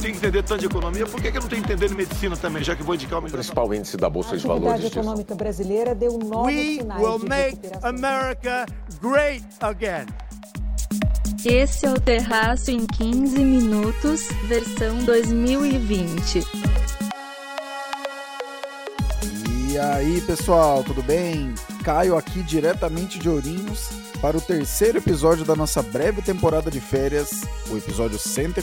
tenho que entender tanto de economia, por que eu não tenho que entender de medicina também, já que vou indicar o principal índice da Bolsa de Valores. A atividade econômica brasileira deu novos sinais will de make recuperação. America great again. Esse é o Terraço em 15 minutos, versão 2020. E aí, pessoal, tudo bem? Caio aqui diretamente de Ourinhos para o terceiro episódio da nossa breve temporada de férias, o episódio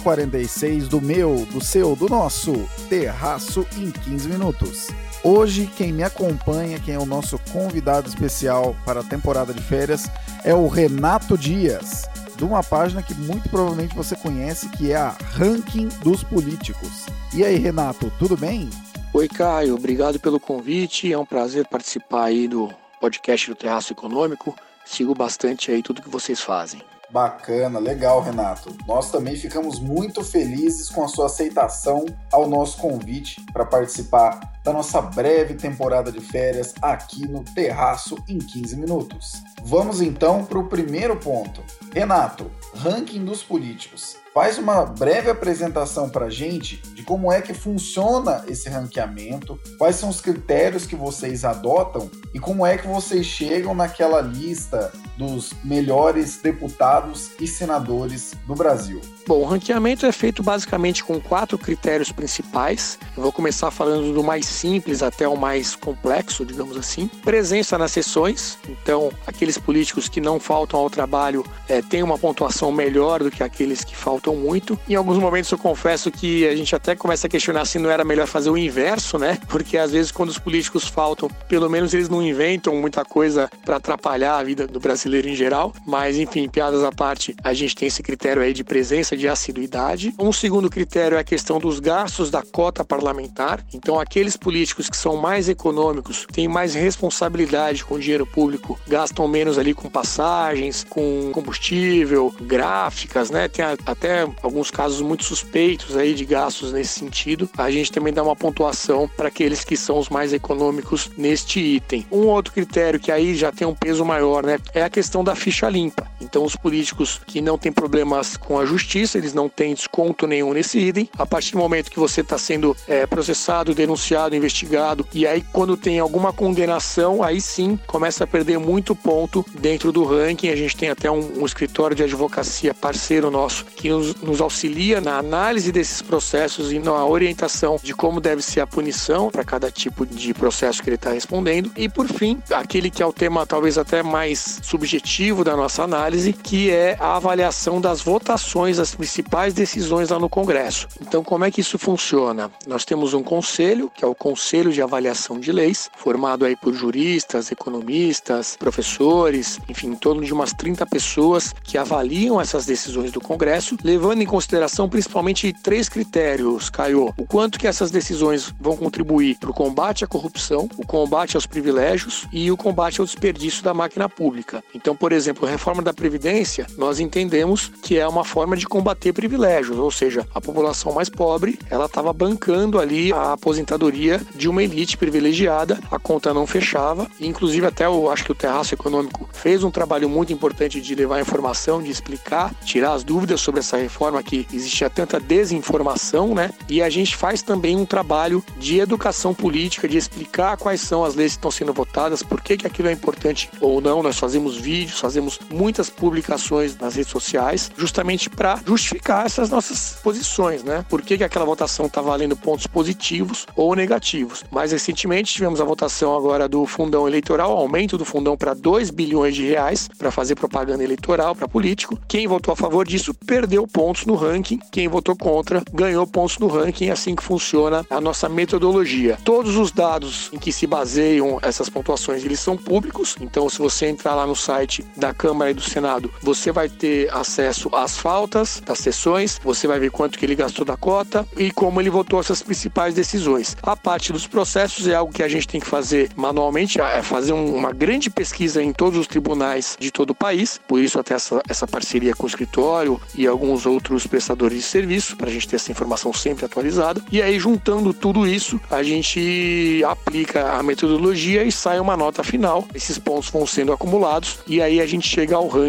146 do meu, do seu, do nosso Terraço em 15 minutos. Hoje, quem me acompanha, quem é o nosso convidado especial para a temporada de férias, é o Renato Dias, de uma página que muito provavelmente você conhece, que é a Ranking dos Políticos. E aí, Renato, tudo bem? Oi, Caio, obrigado pelo convite, é um prazer participar aí do podcast do Terraço Econômico, sigo bastante aí tudo que vocês fazem. Bacana, legal, Renato. Nós também ficamos muito felizes com a sua aceitação ao nosso convite para participar da nossa breve temporada de férias aqui no Terraço em 15 minutos. Vamos então para o primeiro ponto. Renato, ranking dos políticos. Faz uma breve apresentação para a gente de como é que funciona esse ranqueamento, quais são os critérios que vocês adotam e como é que vocês chegam naquela lista dos melhores deputados e senadores do Brasil. Bom, o ranqueamento é feito basicamente com 4 critérios principais. Eu vou começar falando do mais simples até o mais complexo, digamos assim. Presença nas sessões, então aqueles políticos que não faltam ao trabalho têm uma pontuação melhor do que aqueles que faltam muito. Em alguns momentos eu confesso que a gente até começa a questionar se não era melhor fazer o inverso, né? Porque às vezes quando os políticos faltam, pelo menos eles não inventam muita coisa para atrapalhar a vida do brasileiro em geral. Mas enfim, piadas à parte, a gente tem esse critério aí de presença, de assiduidade. Um segundo critério é a questão dos gastos da cota parlamentar. Então aqueles políticos que são mais econômicos, têm mais responsabilidade com o dinheiro público, gastam menos ali com passagens, com combustível, gráficas, né? Tem até alguns casos muito suspeitos aí de gastos nesse sentido. A gente também dá uma pontuação para aqueles que são os mais econômicos neste item. Um outro critério que aí já tem um peso maior, né? É a questão da ficha limpa. Então os políticos que não têm problemas com a justiça, eles não têm desconto nenhum nesse item. A partir do momento que você está sendo processado, denunciado, investigado, e aí quando tem alguma condenação, aí sim começa a perder muito ponto dentro do ranking. A gente tem até um escritório de advocacia parceiro nosso que nos auxilia na análise desses processos e na orientação de como deve ser a punição para cada tipo de processo que ele está respondendo. E por fim, aquele que é o tema talvez até mais subjetivo da nossa análise, que é a avaliação das votações das principais decisões lá no Congresso. Então, como é que isso funciona? Nós temos um conselho, que é o Conselho de Avaliação de Leis, formado aí por juristas, economistas, professores, enfim, em torno de umas 30 pessoas que avaliam essas decisões do Congresso, levando em consideração principalmente 3 critérios, Caio. O quanto que essas decisões vão contribuir para o combate à corrupção, o combate aos privilégios e o combate ao desperdício da máquina pública. Então, por exemplo, a reforma da Previdência, nós entendemos que é uma forma de combater privilégios, ou seja, a população mais pobre, ela estava bancando ali a aposentadoria de uma elite privilegiada, a conta não fechava, e inclusive até eu acho que o Terraço Econômico fez um trabalho muito importante de levar informação, de explicar, tirar as dúvidas sobre essa reforma, que existia tanta desinformação, né? E a gente faz também um trabalho de educação política, de explicar quais são as leis que estão sendo votadas, por que aquilo é importante ou não. Nós fazemos vídeos, fazemos muitas publicações nas redes sociais, justamente para justificar essas nossas posições, né? Por que aquela votação está valendo pontos positivos ou negativos. Mais recentemente tivemos a votação agora do fundão eleitoral, aumento do fundão para 2 bilhões de reais para fazer propaganda eleitoral para político. Quem votou a favor disso perdeu pontos no ranking, quem votou contra ganhou pontos no ranking. É assim que funciona a nossa metodologia. Todos os dados em que se baseiam essas pontuações, eles são públicos, então se você entrar lá no site da Câmara e do Senado, você vai ter acesso às faltas das sessões, você vai ver quanto que ele gastou da cota e como ele votou essas principais decisões. A parte dos processos é algo que a gente tem que fazer manualmente, é fazer uma grande pesquisa em todos os tribunais de todo o país, por isso até essa parceria com o escritório e alguns outros prestadores de serviço, para a gente ter essa informação sempre atualizada. E aí, juntando tudo isso, a gente aplica a metodologia e sai uma nota final. Esses pontos vão sendo acumulados e aí a gente chega ao ranking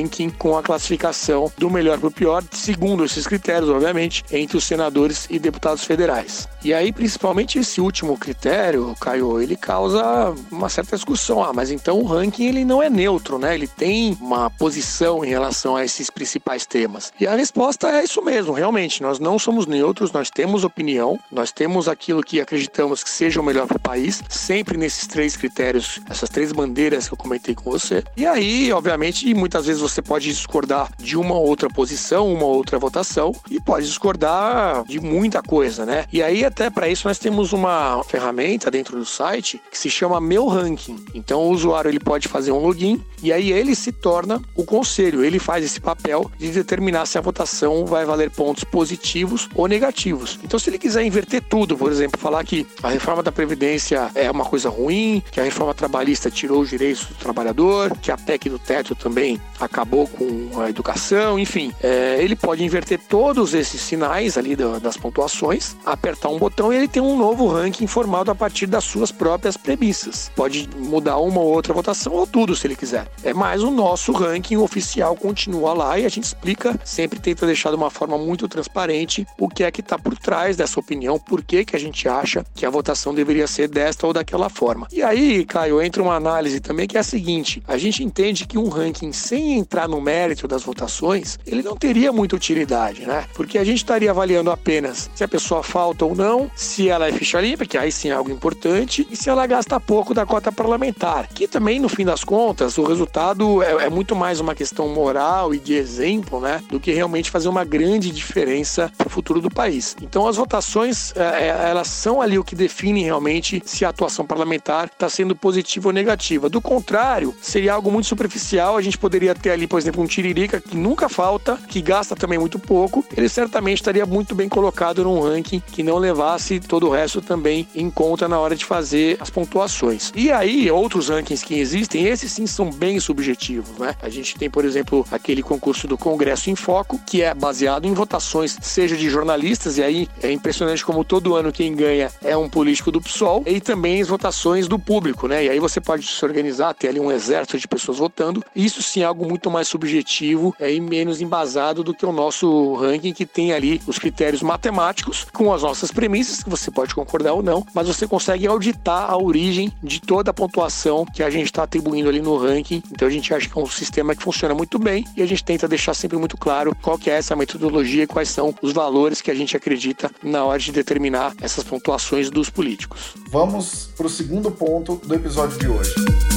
ranking com a classificação do melhor para o pior, segundo esses critérios, obviamente, entre os senadores e deputados federais. E aí, principalmente esse último critério, Caio, ele causa uma certa discussão. Mas então o ranking ele não é neutro, né? Ele tem uma posição em relação a esses principais temas. E a resposta é isso mesmo, realmente. Nós não somos neutros, nós temos opinião, nós temos aquilo que acreditamos que seja o melhor para o país, sempre nesses 3 critérios, essas 3 bandeiras que eu comentei com você. E aí, obviamente, muitas vezes você pode discordar de uma outra posição, uma outra votação, e pode discordar de muita coisa, né? E aí, até para isso, nós temos uma ferramenta dentro do site que se chama Meu Ranking. Então, o usuário ele pode fazer um login e aí ele se torna o conselho. Ele faz esse papel de determinar se a votação vai valer pontos positivos ou negativos. Então, se ele quiser inverter tudo, por exemplo, falar que a reforma da Previdência é uma coisa ruim, que a reforma trabalhista tirou os direitos do trabalhador, que a PEC do teto também acabou com a educação, enfim, ele pode inverter todos esses sinais ali das pontuações, apertar um botão e ele tem um novo ranking formado a partir das suas próprias premissas. Pode mudar uma ou outra votação ou tudo se ele quiser. Mas o nosso ranking oficial continua lá e a gente explica, sempre tenta deixar de uma forma muito transparente o que é que está por trás dessa opinião, por que a gente acha que a votação deveria ser desta ou daquela forma. E aí, Caio, entra uma análise também que é a seguinte: a gente entende que um ranking sem entrar no mérito das votações, ele não teria muita utilidade, né? Porque a gente estaria avaliando apenas se a pessoa falta ou não, se ela é ficha limpa, que aí sim é algo importante, e se ela gasta pouco da cota parlamentar, que também, no fim das contas, o resultado é muito mais uma questão moral e de exemplo, né, do que realmente fazer uma grande diferença para o futuro do país. Então, as votações, elas são ali o que define realmente se a atuação parlamentar está sendo positiva ou negativa. Do contrário, seria algo muito superficial. A gente poderia ter ali, por exemplo, um tiririca que nunca falta, que gasta também muito pouco. Ele certamente estaria muito bem colocado num ranking que não levasse todo o resto também em conta na hora de fazer as pontuações. E aí, outros rankings que existem, esses sim são bem subjetivos, né? A gente tem, por exemplo, aquele concurso do Congresso em Foco, que é baseado em votações, seja de jornalistas, e aí é impressionante como todo ano quem ganha é um político do PSOL, e também as votações do público, né? E aí você pode se organizar, ter ali um exército de pessoas votando. Isso sim é algo muito mais subjetivo e menos embasado do que o nosso ranking, que tem ali os critérios matemáticos com as nossas premissas, que você pode concordar ou não, mas você consegue auditar a origem de toda a pontuação que a gente está atribuindo ali no ranking. Então a gente acha que é um sistema que funciona muito bem e a gente tenta deixar sempre muito claro qual que é essa metodologia e quais são os valores que a gente acredita na hora de determinar essas pontuações dos políticos. Vamos para o segundo ponto do episódio de hoje.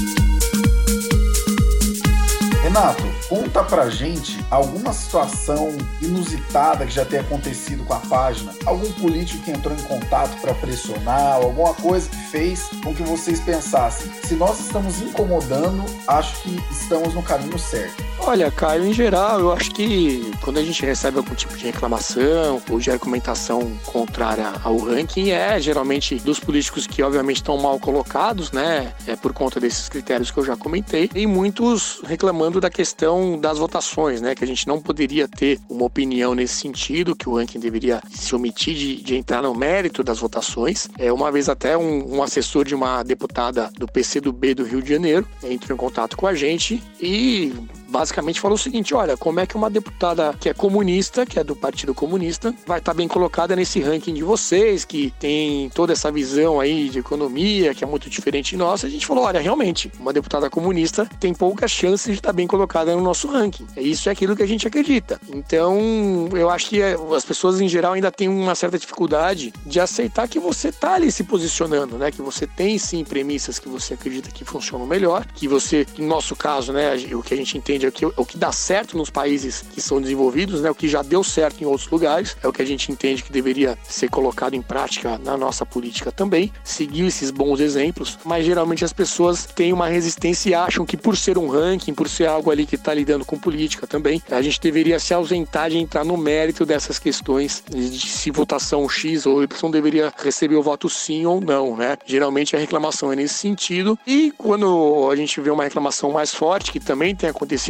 Renato, conta pra gente alguma situação inusitada que já tenha acontecido com a página, algum político que entrou em contato para pressionar, alguma coisa que fez com que vocês pensassem: se nós estamos incomodando, acho que estamos no caminho certo. Olha, Caio, em geral, eu acho que quando a gente recebe algum tipo de reclamação ou de argumentação contrária ao ranking, geralmente dos políticos que obviamente estão mal colocados, né? Por conta desses critérios que eu já comentei, e muitos reclamando da questão das votações, né? Que a gente não poderia ter uma opinião nesse sentido, que o ranking deveria se omitir de entrar no mérito das votações. Uma vez até um assessor de uma deputada do PCdoB do Rio de Janeiro entrou em contato com a gente e basicamente falou o seguinte: olha, como é que uma deputada que é comunista, que é do Partido Comunista, vai estar bem colocada nesse ranking de vocês, que tem toda essa visão aí de economia, que é muito diferente de nossa? A gente falou: olha, realmente, uma deputada comunista tem poucas chances de estar bem colocada no nosso ranking. Isso é aquilo que a gente acredita. Então, eu acho que as pessoas em geral ainda têm uma certa dificuldade de aceitar que você está ali se posicionando, né? Que você tem sim premissas que você acredita que funcionam melhor, que você, no nosso caso, né, o que a gente entende o que dá certo nos países que são desenvolvidos, né, o que já deu certo em outros lugares, é o que a gente entende que deveria ser colocado em prática na nossa política também, seguir esses bons exemplos, mas geralmente as pessoas têm uma resistência e acham que por ser um ranking, por ser algo ali que está lidando com política também, a gente deveria se ausentar de entrar no mérito dessas questões de se votação X ou Y deveria receber o voto sim ou não, né? Geralmente a reclamação é nesse sentido, e quando a gente vê uma reclamação mais forte, que também tem acontecido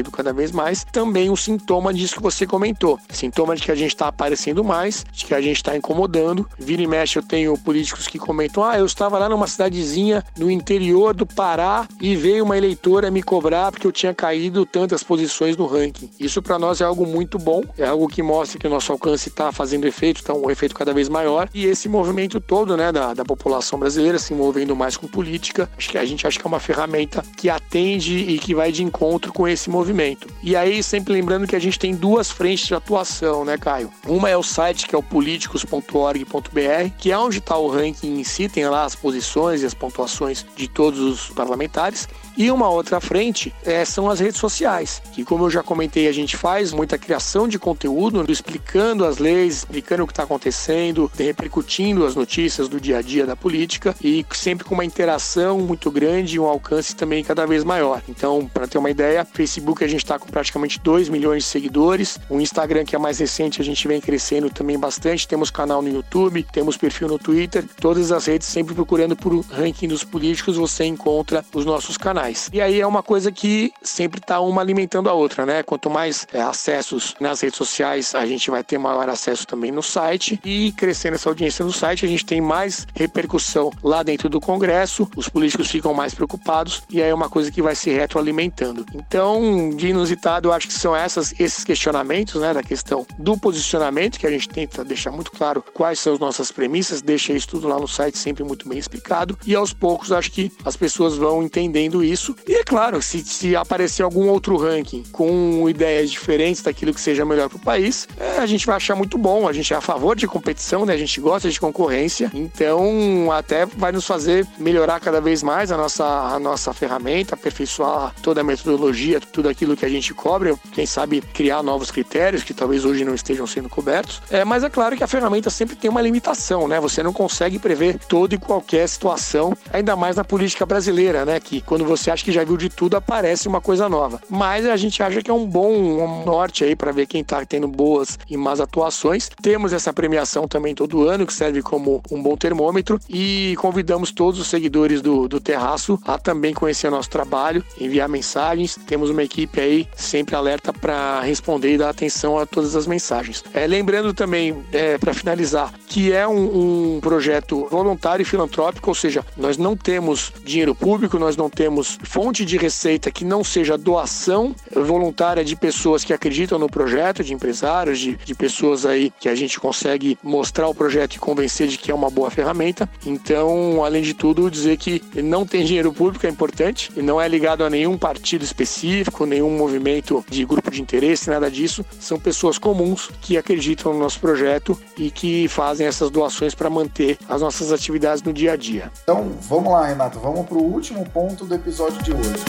crescido cada vez mais, também um sintoma disso que você comentou. Sintoma de que a gente está aparecendo mais, de que a gente está incomodando. Vira e mexe, eu tenho políticos que comentam: eu estava lá numa cidadezinha no interior do Pará e veio uma eleitora me cobrar porque eu tinha caído tantas posições no ranking. Isso para nós é algo muito bom, é algo que mostra que o nosso alcance está fazendo efeito, está um efeito cada vez maior, e esse movimento todo, né, da população brasileira se envolvendo mais com política, a gente acha que é uma ferramenta que atende e que vai de encontro com esse movimento. E aí, sempre lembrando que a gente tem duas frentes de atuação, né, Caio? Uma é o site, que é o politicos.org.br, que é onde está o ranking em si, tem lá as posições e as pontuações de todos os parlamentares. E uma outra frente são as redes sociais, que, como eu já comentei, a gente faz muita criação de conteúdo, explicando as leis, explicando o que está acontecendo, repercutindo as notícias do dia a dia da política, e sempre com uma interação muito grande e um alcance também cada vez maior. Então, para ter uma ideia, Facebook a gente está com praticamente 2 milhões de seguidores, o Instagram, que é mais recente, a gente vem crescendo também bastante, temos canal no YouTube, temos perfil no Twitter, todas as redes, sempre procurando por ranking dos políticos, você encontra os nossos canais. E aí é uma coisa que sempre está uma alimentando a outra, né? Quanto mais acessos nas redes sociais, a gente vai ter maior acesso também no site, e crescendo essa audiência no site, a gente tem mais repercussão lá dentro do Congresso, os políticos ficam mais preocupados, e aí é uma coisa que vai se retroalimentando. Então, de inusitado, eu acho que são esses questionamentos, né, da questão do posicionamento, que a gente tenta deixar muito claro quais são as nossas premissas, deixa isso tudo lá no site sempre muito bem explicado, e aos poucos acho que as pessoas vão entendendo isso. E é claro, se aparecer algum outro ranking com ideias diferentes daquilo que seja melhor para o país, a gente vai achar muito bom. A gente é a favor de competição, né? A gente gosta de concorrência, então até vai nos fazer melhorar cada vez mais a nossa ferramenta, aperfeiçoar toda a metodologia, tudo aquilo que a gente cobre, quem sabe criar novos critérios que talvez hoje não estejam sendo cobertos. Mas é claro que a ferramenta sempre tem uma limitação, né? Você não consegue prever toda e qualquer situação, ainda mais na política brasileira, né? Que quando você acha que já viu de tudo, aparece uma coisa nova. Mas a gente acha que é um bom norte aí para ver quem tá tendo boas e más atuações. Temos essa premiação também todo ano, que serve como um bom termômetro, e convidamos todos os seguidores do Terraço a também conhecer nosso trabalho, enviar mensagens. Temos uma equipe aí sempre alerta para responder e dar atenção a todas as mensagens. Lembrando também, para finalizar, que é um projeto voluntário e filantrópico, ou seja, nós não temos dinheiro público, nós não temos fonte de receita que não seja doação voluntária de pessoas que acreditam no projeto, de empresários, de pessoas aí que a gente consegue mostrar o projeto e convencer de que é uma boa ferramenta. Então, além de tudo, dizer que não tem dinheiro público é importante e não é ligado a nenhum partido específico, nenhum movimento de grupo de interesse, nada disso. São pessoas comuns que acreditam no nosso projeto e que fazem essas doações para manter as nossas atividades no dia a dia. Então, vamos lá, Renato, vamos para o último ponto do episódio de hoje.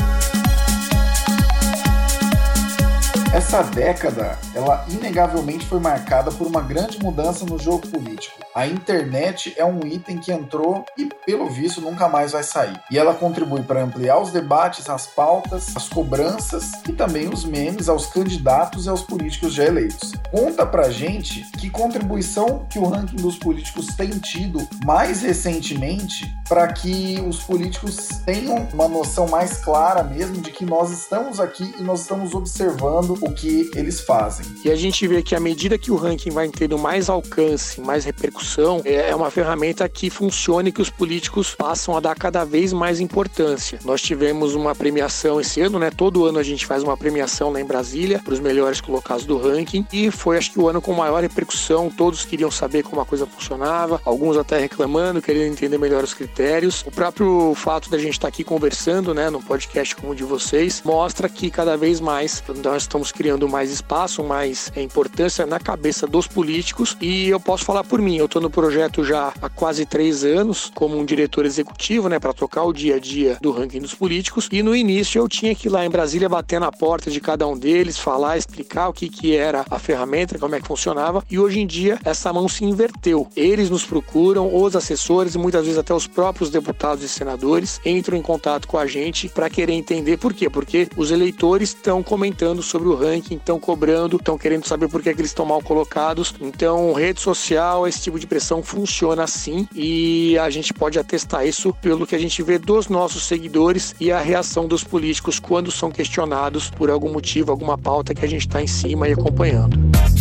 Essa década, ela inegavelmente foi marcada por uma grande mudança no jogo político. A internet é um item que entrou e, pelo visto, nunca mais vai sair. E ela contribui para ampliar os debates, as pautas, as cobranças e também os memes aos candidatos e aos políticos já eleitos. Conta pra gente que contribuição que o ranking dos políticos tem tido mais recentemente para que os políticos tenham uma noção mais clara mesmo de que nós estamos aqui e nós estamos observando o que eles fazem. E a gente vê que à medida que o ranking vai tendo mais alcance, mais repercussão, é uma ferramenta que funciona e que os políticos passam a dar cada vez mais importância. Nós tivemos uma premiação esse ano, né? Todo ano a gente faz uma premiação lá em Brasília para os melhores colocados do ranking, e foi, acho que, o ano com maior repercussão. Todos queriam saber como a coisa funcionava, alguns até reclamando, querendo entender melhor os critérios. O próprio fato da gente estar aqui conversando, né, num podcast como o de vocês, mostra que cada vez mais nós estamos criando mais espaço, mais importância na cabeça dos políticos. E eu posso falar por mim, eu estou no projeto já há quase 3 anos como um diretor executivo, né, para tocar o dia a dia do ranking dos políticos, e no início eu tinha que ir lá em Brasília bater na porta de cada um deles, falar, explicar o que era a ferramenta, como é que funcionava, e hoje em dia essa mão se inverteu. Eles nos procuram, os assessores e muitas vezes até os próprios deputados e senadores entram em contato com a gente para querer entender por quê, porque os eleitores estão comentando sobre o ranking, que estão cobrando, estão querendo saber por que eles estão mal colocados. Então, rede social, esse tipo de pressão funciona assim e a gente pode atestar isso pelo que a gente vê dos nossos seguidores e a reação dos políticos quando são questionados por algum motivo, alguma pauta que a gente está em cima e acompanhando.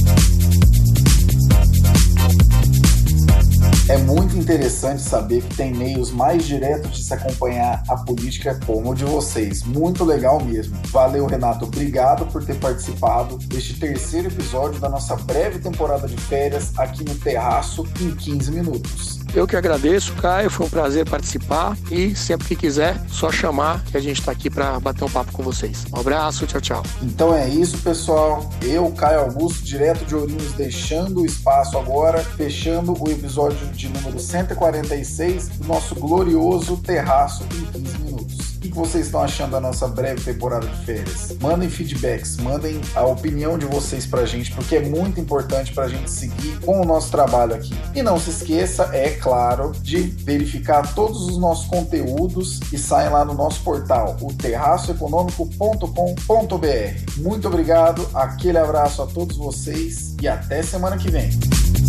É muito interessante saber que tem meios mais diretos de se acompanhar a política como o de vocês. Muito legal mesmo. Valeu, Renato. Obrigado por ter participado deste terceiro episódio da nossa breve temporada de férias aqui no Terraço em 15 minutos. Eu que agradeço, Caio. Foi um prazer participar e sempre que quiser, só chamar que a gente está aqui para bater um papo com vocês. Um abraço, tchau, tchau. Então é isso, pessoal. Eu, Caio Augusto, direto de Ourinhos, deixando o espaço agora, fechando o episódio de número 146 do nosso glorioso Terraço em 15 minutos. O que vocês estão achando da nossa breve temporada de férias? Mandem feedbacks, mandem a opinião de vocês pra gente, porque é muito importante pra gente seguir com o nosso trabalho aqui. E não se esqueça, é claro, de verificar todos os nossos conteúdos que saem lá no nosso portal, o terraçoeconômico.com.br. Muito obrigado, aquele abraço a todos vocês e até semana que vem.